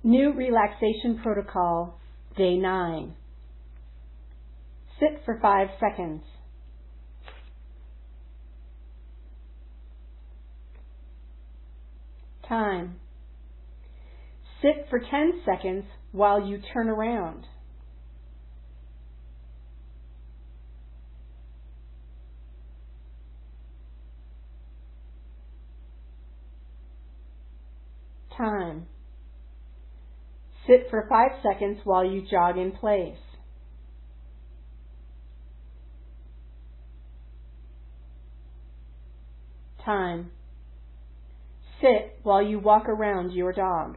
New relaxation protocol, day 9. Sit for 5 seconds. Time. Sit for 10 seconds while you turn around. Time. Sit for 5 seconds while you jog in place. Time. Sit while you walk around your dog.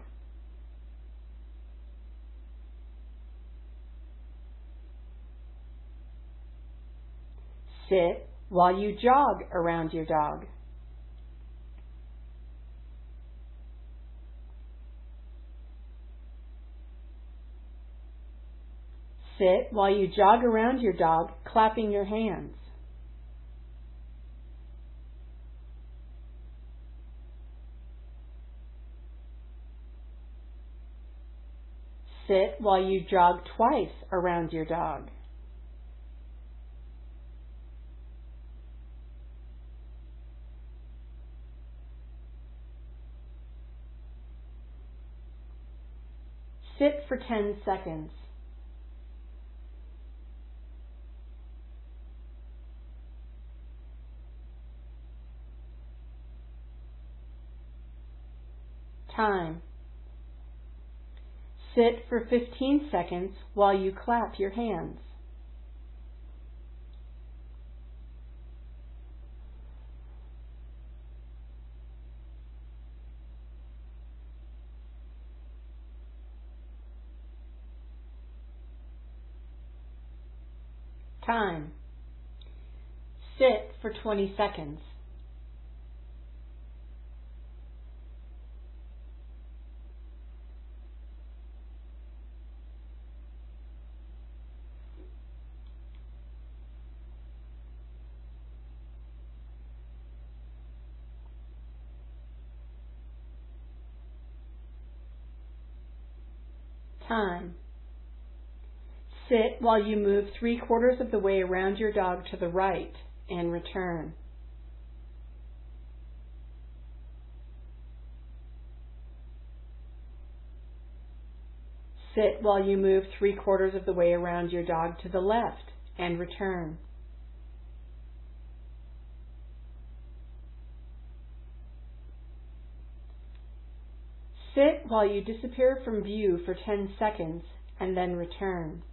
Sit while you jog around your dog. Sit while you jog around your dog, clapping your hands. Sit while you jog twice around your dog. Sit for 10 seconds. Time. Sit for 15 seconds while you clap your hands. Time. Sit for 20 seconds. Time. Sit while you move 3/4 of the way around your dog to the right and return. Sit while you move 3/4 of the way around your dog to the left and return. Sit while you disappear from view for 10 seconds and then return.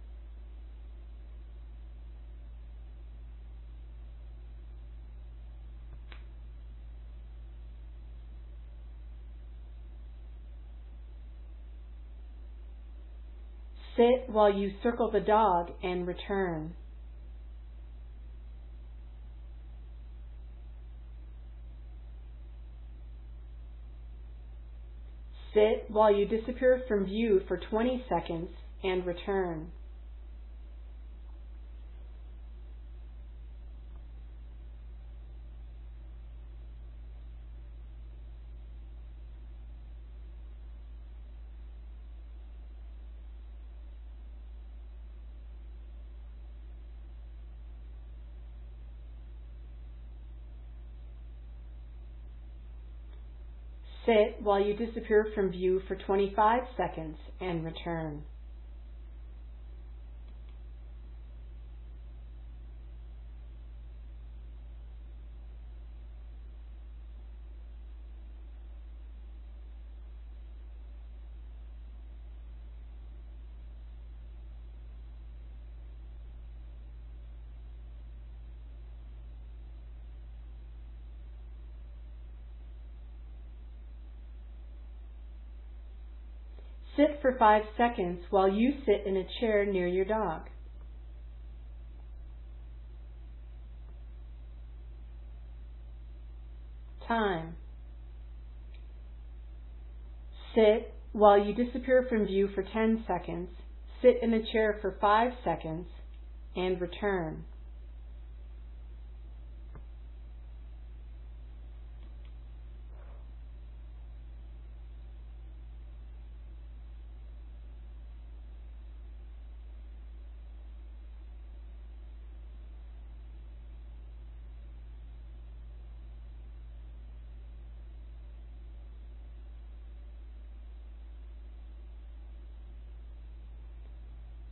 Sit while you circle the dog and return. Sit while you disappear from view for 20 seconds and return. Sit while you disappear from view for 25 seconds and return. Sit for 5 seconds while you sit in a chair near your dog. Time. Sit while you disappear from view for 10 seconds, sit in a chair for 5 seconds, and return.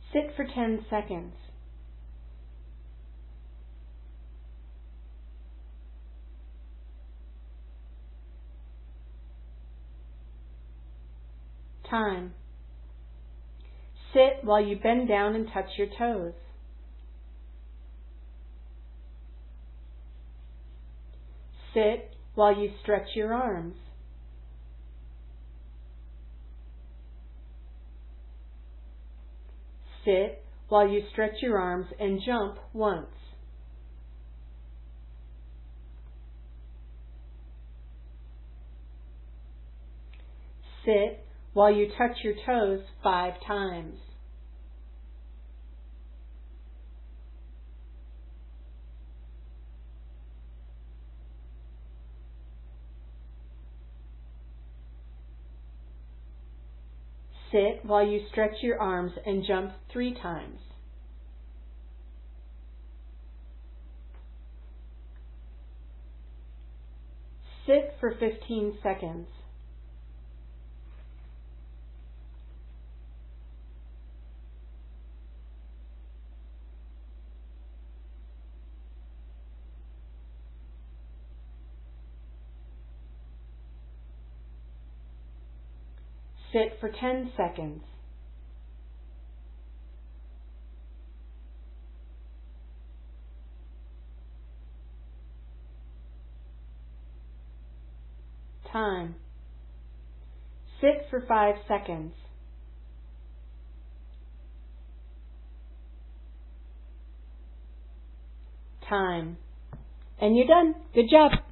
Sit for 10 seconds. Time. Sit while you bend down and touch your toes. Sit while you stretch your arms. Sit while you stretch your arms and jump once. Sit while you touch your toes 5 times. Sit while you stretch your arms and jump 3 times. Sit for 15 seconds. Sit for 10 seconds. Time. Sit for 5 seconds. Time. And you're done. Good job.